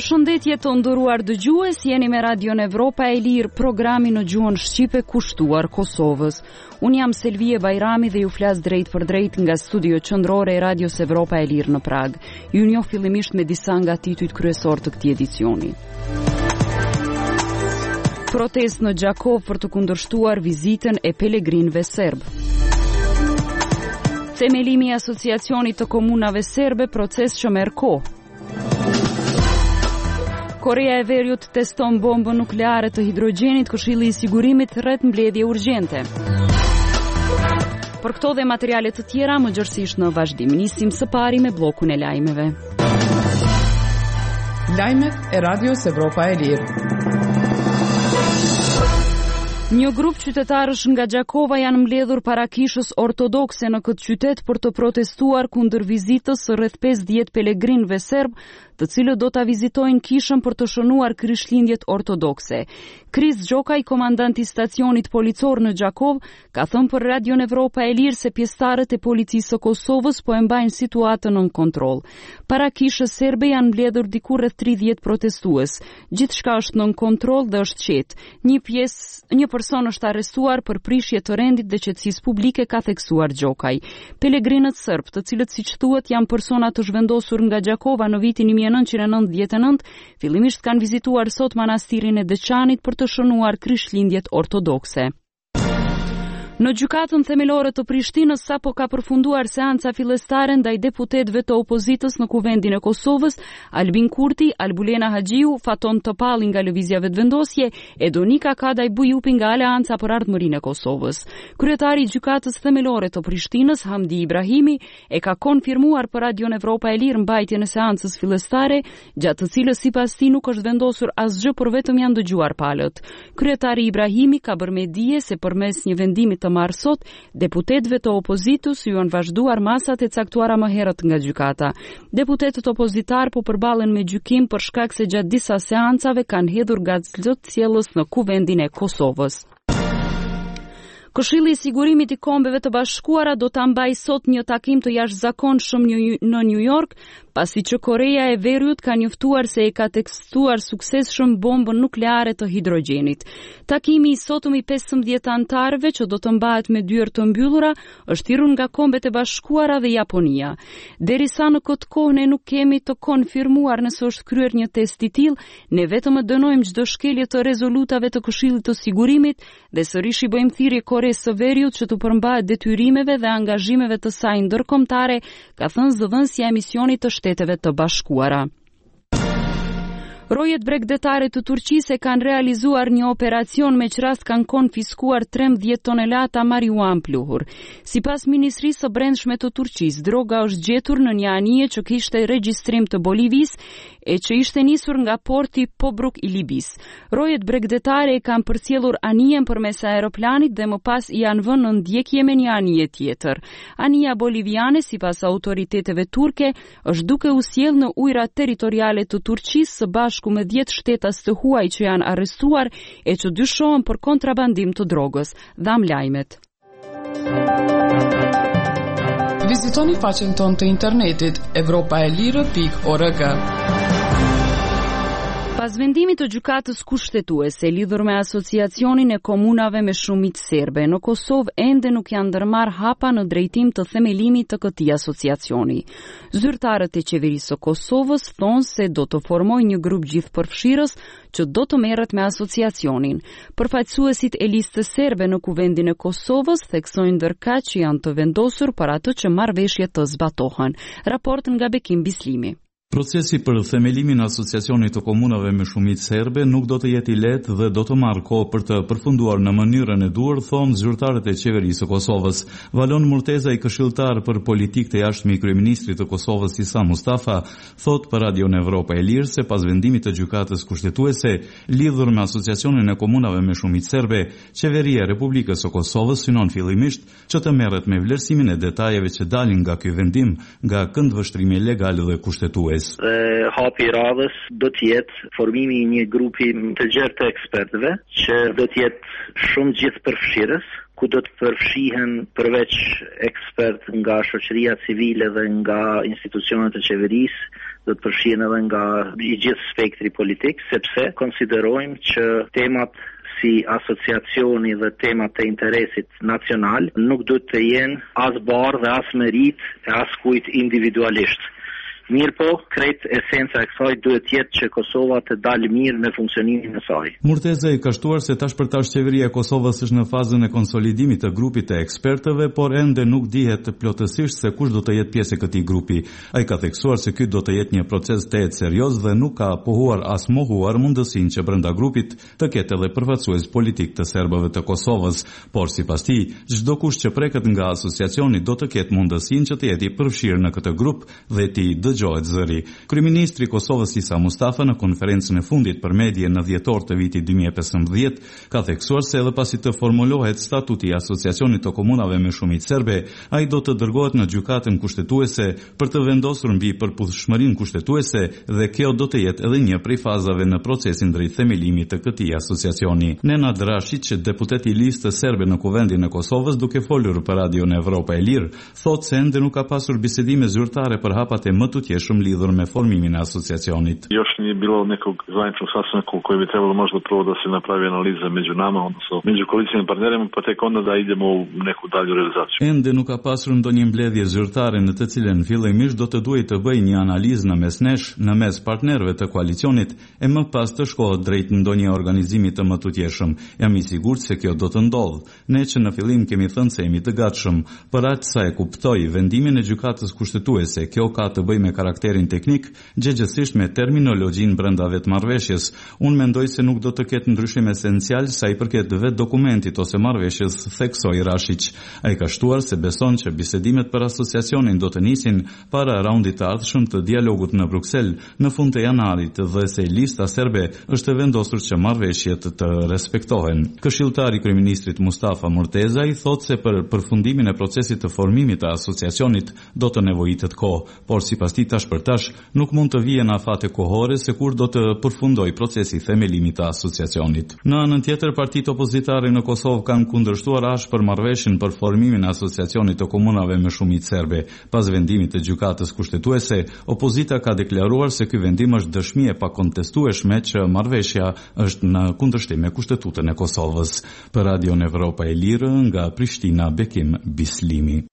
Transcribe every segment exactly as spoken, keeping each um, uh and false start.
Përshëndetje të nderuar dëgjues, jeni me Radion Evropa e Lirë, programi në gjuhën shqipe kushtuar Kosovës. Unë jam Selvie Bajrami dhe ju flas drejt për drejt nga studio qendrore e Radios Evropa e Lirë në Prag. Ju njoh fillimisht me disa nga titujt kryesor të këtij edicioni. Protest në Gjakov për të kundërshtuar vizitën e pelegrinëve serb. Themelimi i asociacionit të komunave serbe, proces që merr kohë. Korea e Veriut teston bombën nukleare të hidrogjenit, Këshilli i Sigurimit rreth mbledhje urgjente. Për këto dhe materiale të tjera, më gjërësisht në vazhdim, nisim së pari me bllokun e lajmeve. Lajmet e Radios Evropa e Lirë. Një grup qytetarësh nga Gjakova janë mbledhur para kishës ortodokse në këtë qytet për të protestuar kundër vizitës së rreth pesëdhjetë pelegrinëve serb, të cilët do ta vizitojnë kishën për të shënuar krishtlindjet ortodokse. Kris Gjokaj, komandant i stacionit policor në Gjakov, ka thënë për Radion Evropa e Lirë se pjesëtarët e policisë së Kosovës po e mbajnë situatën nën kontroll. Para kishës serbe janë mbledhur diku rreth tridhjetë protestues. Gjithçka është nën kontroll dhe është qetë. Një pjesë, një person është arrestuar për prishje të rendit dhe qetësisë publike, ka theksuar Gjokaj. Pelegrinët serb, të cilët siç thuhet janë persona të zhvendosur nga Gjakova në vitin një mijë e nëntëqind e nëntëdhjetë e nëntë, fillimisht kanë vizituar sot manastirin e Deçanit për të shënuar krishtlindjet ortodokse. Në gjykatën themelore të Prishtinës sapo ka përfunduar seanca fillestare ndaj deputetëve të opozitës në Kuvendin e Kosovës, Albin Kurti, Albulena Haxhiu, Faton Topalli nga Lëvizja Vetëvendosje e Donika Kadaj Bujupi nga Aleanca për Ardhmërinë e Kosovës. Kryetari i gjykatës themelore të Prishtinës, Hamdi Ibrahimi, e ka konfirmuar për Radion Evropa e Lirë mbajtjen e seancës fillestare, gjatë të cilës sipas tij nuk është vendosur asgjë, por vetëm janë dëgjuar palët. Kryetari Ibrahimi ka bërë me dije se përmes një vendimi të marrë sot, deputetëve të opozitës ju janë vazhduar masat e caktuara më herët nga gjykata. Deputetët opozitar po përballen me gjykim për shkak se gjatë disa seancave kanë hedhur gazetë sjellës në Kuvendin e Kosovës. Këshilli i Sigurimit i Kombeve të Bashkuara do ta mbajë sot një takim të jashtëzakonshëm në New York, pasi që Korea e Veriut ka njoftuar se e ka testuar suksesshëm bombën nukleare të hidrogjenit. Takimi i sotëm i pesëmbëdhjetë anëtarëve, që do të mbahet me dyert të mbyllura, është thirrur nga Kombet e Bashkuara dhe Japonia. Derisa në këtë kohë ne nuk kemi të konfirmuar nëse është kryer një test i tillë, ne vetëm e dënojmë çdo shkelje të rezolutave të Këshillit të Sigurimit dhe sërish i bëjmë thirrje Koreas së Veriut që të përmbahet detyrimeve dhe angazhimeve të saj ndërkombëtare, ka thënë zëdhënësja e misionit të Shteteve të Bashkuara. Rojet bregdetare të Turqisë kanë realizuar një operacion me që rast kanë konfiskuar trembëdhjetë tonelata marijuan pluhur. Sipas Ministrisë së Brendshme të Turqisë, droga është gjetur në një anije që kishte regjistrim të Bolivisë e që ishte nisur nga porti Tobruk i Libisë. Rojet bregdetare e kanë përcjellur anijen përmes aeroplanit dhe më pas i janë vënë në ndjekje me një anije tjetër. Anija boliviane, sipas autoriteteve turke, është duke u sjellë në ujërat territoriale të Turqisë së bashku me dhjetë shtetas të huaj që janë arrestuar e që dyshohen për kontrabandim të drogës. Dham lajmet. Vizitoni faqen tonë të internetit evropaelire pikë org. Pas vendimit të gjykatës kushtetuese lidhur me asociacionin e komunave me shumicë serbe, në Kosovë ende nuk janë ndërmarrë hapa në drejtim të themelimit të këtij asociacioni. Zyrtarët e qeverisë së Kosovës thonë se do të formojnë një grup gjithëpërfshirës që do të merret me asociacionin. Përfaqësuesit e listës serbe në Kuvendin e Kosovës theksojnë ndërkaq që janë të vendosur për atë që marrëveshjet të zbatohen. Raport nga Bekim Bislimi. Procesi për themelimin e asociacionit të komunave me shumicë serbe nuk do të jetë i lehtë dhe do të marrë kohë për të përfunduar në mënyrën e duhur, thonë zyrtarët e qeverisë së Kosovës. Valon Murteza, i këshilltar për politikë të jashtme i kryeministrit të Kosovës Isa Mustafa, thot për Radion Evropa e Lirë se pas vendimit të gjykatës kushtetuese lidhur me asociacionin e komunave me shumicë serbe, qeveria e Republikës së Kosovës synon fillimisht që të merret me vlerësimin e detajeve që dalin nga ky vendim, nga këndvështrimi legal dhe kushtetues. Dhe hapi i radhës do të jetë formimi i një grupi të gjerë të ekspertëve që do të jetë shumë gjithëpërfshirës, ku do të përfshihen përveç ekspert nga shoqëria civile dhe nga institucionet e qeverisë, do të përfshihen edhe nga i gjithë spektri politik, sepse konsiderojmë që temat si asociacioni dhe temat e interesit nacional nuk duhet të jenë as barë dhe as merit e as kujt individualisht. Mirë po, krejt esenca e kësaj duhet jetë që Kosova të dalë mirë në funksionimin e saj. Murteza i ka shtuar se tash për tash qeveria e Kosovës është në fazën e konsolidimit të grupit të ekspertëve, por ende nuk dihet plotësisht se kush do të jetë pjesë e këtij grupi. Ai ka theksuar se ky do të jetë një proces tejet serioz dhe nuk ka pohuar as mohuar mundësinë që brenda grupit të ketë edhe përfaqësues politik të serbëve të Kosovës, por sipas tij, çdo kush që preket nga asociacioni do të ketë mundësinë që të jetë i përfshirë në këtë grup dhe të dëgjohet zëri. Kryeministri i Kosovës Isa Mustafa në konferencën e fundit për media në dhjetor të vitit dy mijë e pesëmbëdhjetë ka theksuar se edhe pasi të formulohet statuti i asociacionit të komunave me shumicë serbe, ai do të dërgohet në gjykatën kushtetuese për të vendosur mbi përputhshmërinë kushtetuese dhe kjo do të jetë edhe një prej fazave në procesin drejt themelimit të këtij asociacioni. Nenad Rashić, deputet i listës serbe në Kuvendin e Kosovës, duke folur për Radion Evropa e Lirë, thotë se ende nuk ka pasur bisedime zyrtare për hapat e më të tjeshëm lidhur me formimin e asociacionit. Još nije bilo nekog zvaničnog sastanka u kojem bi trebalo možda prvo da se napravi analiza među nama, odnosno među koalicijskim partnerima, pa tek onda da idemo u neku dalju realizaciju. Ende nuk ka pasur ndonjë mbledhje zyrtare në të cilën fillimisht do të duhej të bëj një analizë në mes nesh, në mes partnerëve të koalicionit, e më pas të shkohet drejt ndonjë organizimi të më të tjeshëm. Jam i sigurt se kjo do të ndodhë. Ne që në fillim kemi thënë se jemi të gatshëm, për aq sa e kuptoj vendimin e gjykatës kushtetuese, kjo ka të bëjë me karakterin teknik, gjëgjësisht me terminologjinë brenda vetë marrëveshjes. Unë mendoj se nuk do të ketë ndryshim esencial sa i përket vetë dokumentit ose marrëveshjes, theksoi Rashić. Ai ka shtuar se beson që bisedimet për asociacionin do të nisin para raundit të ardhshëm të dialogut në Bruksel në fund të janarit dhe se lista serbe është vendosur që marrëveshjet të respektohen. Këshilltari i kryeministrit Mustafa Murteza i thotë se për përfundimin e procesit të formimit të asociacionit do të nevojitet kohë, por sipas tij tash për tash nuk mund të vijë në afate kohore se kur do të përfundoj procesi i themelimit të asociacionit. Në anën tjetër, partitë opozitare në Kosovë kanë kundërshtuar ashpër marrëveshjen për formimin e asociacionit të komunave me shumicë serbe. Pas vendimit të gjykatës kushtetuese, opozita ka deklaruar se ky vendim është dëshmi e pakontestueshme që marrëveshja është në kundërshtim me Kushtetutën e Kosovës. Për Radion Evropa e Lirë, nga Prishtina, Bekim Bislimi.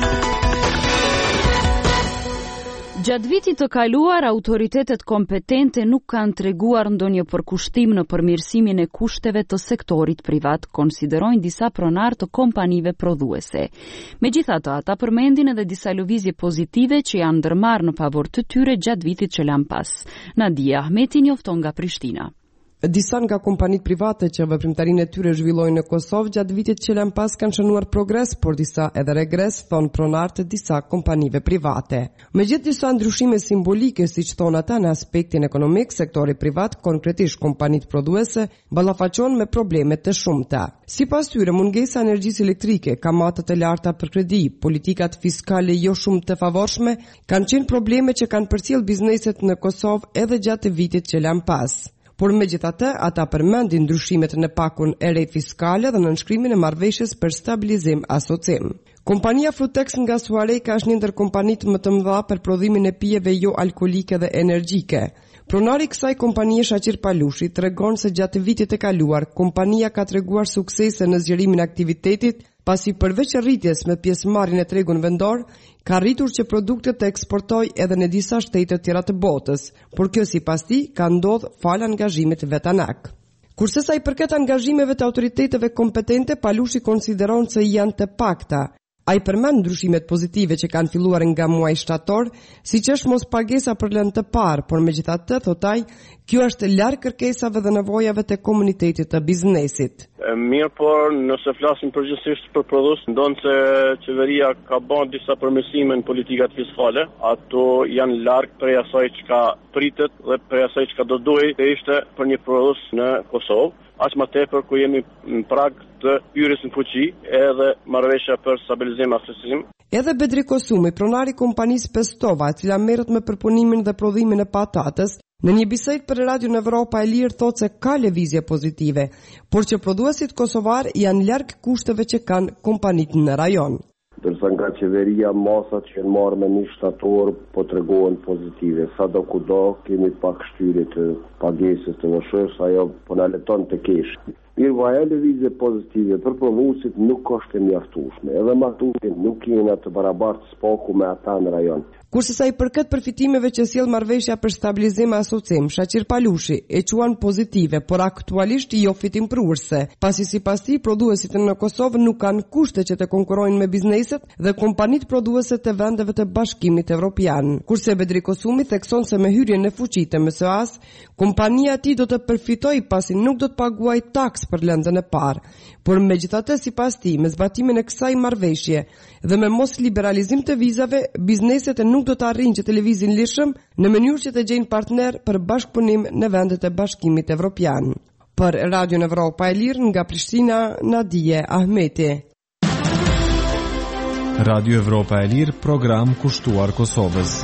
Gjatë vitit të kaluar, autoritetet kompetente nuk kanë treguar ndonjë përkushtim në përmirësimin e kushteve të sektorit privat, konsiderojnë disa pronar të kompanive prodhuese. Megjithatë, ata përmendin edhe disa lëvizje pozitive që janë ndërmarrë në favor të tyre gjatë vitit që lan pas. Nadia Ahmeti njofton nga Prishtina. Disa nga kompanitë private që veprimtarinë e tyre zhvillojnë në Kosovë gjatë vitit që lan pas kanë shënuar progres, por disa edhe regres, thon pronarët të disa kompanive private. Megjithë disa ndryshime simbolike, siç thon ata në aspektin ekonomik, sektori privat, konkretisht kompanitë prodhuese, ballafaqon me probleme të shumta. Sipas tyre, mungesa e energjisë elektrike, kamatat e larta për kredi, politikat fiskale jo shumë të favorshme, kanë qenë probleme që kanë përcjell bizneset në Kosovë edhe gjatë vitit që lan pas. Por megjithatë, ata përmendin ndryshimet në pakun e re fiskale dhe në nënshkrimin e marrëveshjes për stabilizim asocim. Kompania Frutex nga Suareka është një ndër kompanitë më të mëdha për prodhimin e pijeve jo alkolike dhe energjike. Pronari i kësaj kompanie Shaqir Palushi tregon se gjatë vitit të kaluar, kompania ka treguar suksese në zgjerimin e aktivitetit, pasi përveç rritjes me pjesëmarrjen e tregun vendor, ka rritur që produktet të eksportojë edhe në disa shtete tjera të botës, por kjo sipas tij ka ndodhur fal angazhimit vetanak. Kurse sa i përket angazhimeve të autoriteteve kompetente, Palushi konsideron se janë të pakta. Ai përmend ndryshimet pozitive që kanë filluar nga muaji shtator, siç është mos pagesa për lënë të parë, por megjithatë, thot ai, kjo është larg kërkesave dhe nevojave të komunitetit të biznesit. Mirë, por nëse flasim përgjithsisht për prodhues, ndonë se qeveria ka bën disa përmirësime në politikat fiskale, ato janë larg prej asaj çka pritet dhe prej asaj çka do duhej të ishte për një prodhues në Kosovë. Aq më tepër ku jemi në prag të hyrjes në fuqi edhe marrëveshja për stabilizim asociim. Edhe Bedri Kosumi, pronari i kompanisë Pestova, e cila merret me përpunimin dhe prodhimin e patatës, Në një bisedë për Radion Evropa e Lirë thotë se ka lëvizje pozitive, por që prodhuesit kosovar janë larg kushteve që kanë kompanitë në rajon. Dërsa nga qeveria masat që janë marrë me një shtator po tregohen pozitive. Sa do kudo kemi pak shtyri të pagesës të vëshës, ajo po na leton të kesh. Mirë, vaja lëvizje pozitive për pronusit nuk është e mjaftueshme. Edhe maturin nuk jena të barabartë spaku me ata në rajon. Kurse sa i përket përfitimeve që sjell marrëveshja për stabilizim e asocim, Shaqir Palushi e quan pozitive, por aktualisht jo fitimprurse, pasi sipas tij prodhuesit në Kosovë nuk kanë kushte që të konkurrojnë me bizneset dhe kompanitë prodhuese të vendeve të Bashkimit Evropian. Kurse Bedri Kosumi thekson se me hyrjen në fuqi të M S A-s, kompania e tij do të përfitojë pasi nuk do të paguajë taks për lëndën e parë. Por megjithatë sipas tij, me zbatimin e kësaj marrëveshje dhe me mos liberalizim të vizave, bizneset e nuk do të arrijnë që të lëvizin lirshëm në mënyrë që të gjejnë partner për bashkëpunim në vendet e Bashkimit Evropian. Për Radion Evropa e Lirë nga Prishtina, Nadije Ahmeti. Radio Evropa e Lirë, program kushtuar Kosovës.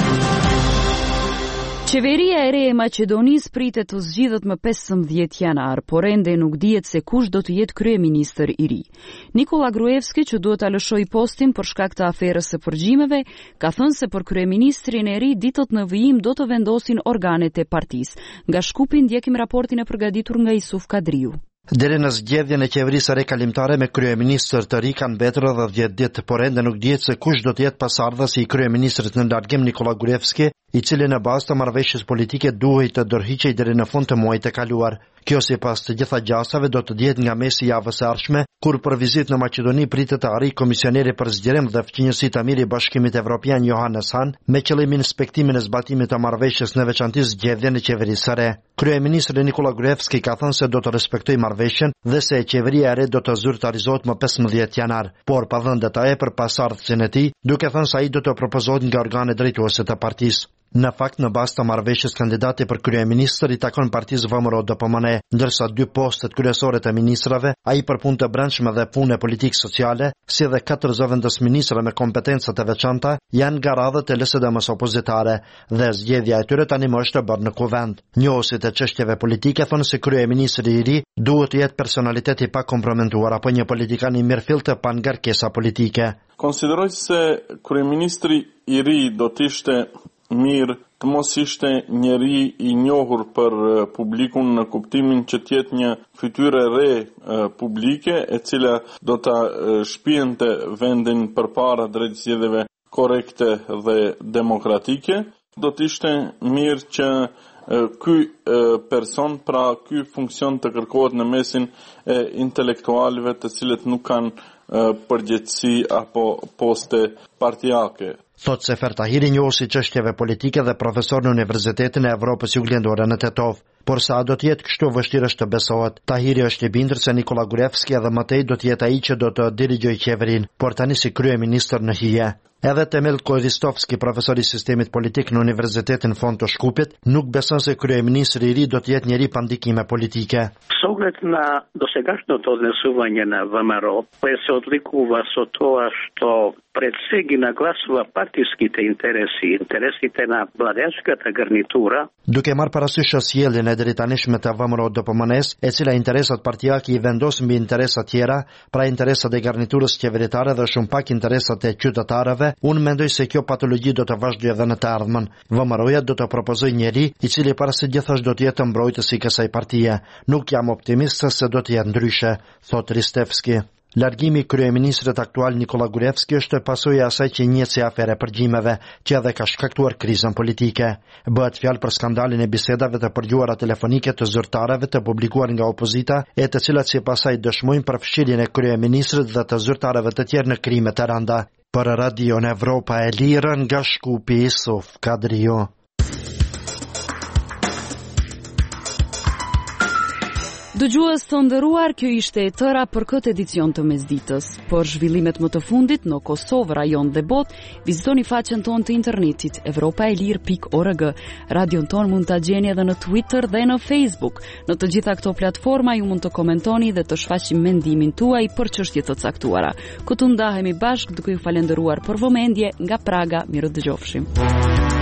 Qeveria e re e Maqedonisë pritet të zgjidhet më pesëmbëdhjetë janar, por ende nuk dihet se kush do të jetë kryeministër i ri. Nikola Gruevski, që duhet ta lëshojë postin për shkak të aferës së përgjimeve, ka thënë se për kryeministrin e ri ditët në vijim do të vendosin organet e partisë. Nga Shkupi ndjekim raportin e përgatitur nga Isuf Kadriu. Deri në zgjedhjen e qeverisë së re kalimtare me kryeministër të ri kanë mbetur edhe dhjetë ditë, por ende nuk dihet se kush do të jetë pasardhësi i kryeministrit në largim Nikola Gruevski, i cili në bazë të marrëveshjes politike duhej të dorëhiqej deri në fund të muajit të kaluar. Kjo sipas të gjitha gjasave do të dihet nga mesi i javës së ardhshme, kur për vizitë në Maqedoni pritet të arrijë komisioneri për zgjerim dhe fqinjësi të mirë i Bashkimit Evropian Johannes Hahn, me qëllimin inspektimin e zbatimit të marrëveshjes në veçantë zgjedhjen e qeverisë së re. Kryeministri Nikola Gruevski ka thënë se do të respektojë marrëveshjen dhe se qeveria e re do të zyrtarizohet më pesëmbëdhjetë janar, por pa dhënë detaje për pasardhësin e tij, duke thënë se ai do të propozohet nga organet drejtuese të partisë. Në fakt, në bazë të marrëveshjes, kandidati për kryeministër i takon partisë V M R O D P M N, ndërsa dy postet kryesore të ministrave, ai për punë të brendshme dhe punë e politikë sociale, si dhe katër zëvendës ministra me kompetenca të veçanta, janë nga radhët e L S D M-s opozitare, dhe zgjedhja e tyre tani më është e bërë në kuvend. Njohësit e çështjeve politike thonë se kryeministri i ri duhet të jetë personalitet i pakomprometuar apo një politikan i mirëfillt të pa ngarkesa politike. Konsideroj se kryeministri i ri do të ishte mirë të mos ishte njeri i njohur për publikun në kuptimin që tjetë një fytyrë e re publike e cila do të shpijente vendin për para drejt zgjedhjeve korekte dhe demokratike. Do të ishte mirë që ky person, pra ky funksion të kërkohet në mesin e intelektualëve të cilët nuk kanë përgjegjësi apo poste partijake. Thot Sefer Tahiri, njohës i çështjeve politike dhe profesor në Universitetin e Evropës Juglindore në Tetov. Por sa do të jetë kështu vështirë është të besohet. Tahiri është i bindur se Nikola Gruevski edhe mëtej do të jetë ai që do të dirigjojë qeverinë, por tani si kryeministër në hije. Edhe Temel Koristovski, profesor i sistemit politik në Universitetin Fond të Shkupit, nuk beson se kryeministri i ri do të jetë njeri pa ndikime politike. С оглед на досегашното однесување на V M R O, кое се одликува со тоа што пред се ги нагласува партиските интереси, интересите на владеачката гарнитура. Duke marrë parasysh sjelljen e drejtanishme të V M R O D P M N-s, e cila interesat partijake i vendos mbi interesat tjera, pra interesat e garniturës qeveritare dhe shumë pak interesat e qytetarëve, unë mendoj se kjo patologji do të vazhdojë edhe në të ardhmen. V M R O-ja do të propozojë njeri i cili para së gjithash do të jetë mbrojtës i kësaj partie. Nuk jam optimist se do të jetë ndryshe, thot Ristevski. Largimi i kryeministrit aktual Nikola Gruevski është pasojë e asaj që njihet si afere përgjimeve, që edhe ka shkaktuar krizën politike. Bëhet fjalë për skandalin e bisedave të përgjuara telefonike të zyrtarëve të publikuar nga opozita, e të cilat sipas saj dëshmojnë përfshirjen e kryeministrit dhe të zyrtarëve të tjerë në krime të rënda. Për Radion Evropa e Lirë, nga Shkupi, Isuf Kadriu. Dëgjues të nderuar, kjo ishte e tëra për këtë edicion të mesditës. Për zhvillimet më të fundit në Kosovë, rajon dhe botë, vizitoni faqen tonë të internetit evropaelir pikë org. Radion tonë mund ta gjeni edhe në Twitter dhe në Facebook. Në të gjitha këto platforma ju mund të komentoni dhe të shfaqni mendimin tuaj për çështje të caktuara. Këtu ndahemi bashkë duke ju falendëruar për vëmendje nga Praga. Mirë dëgjofshim.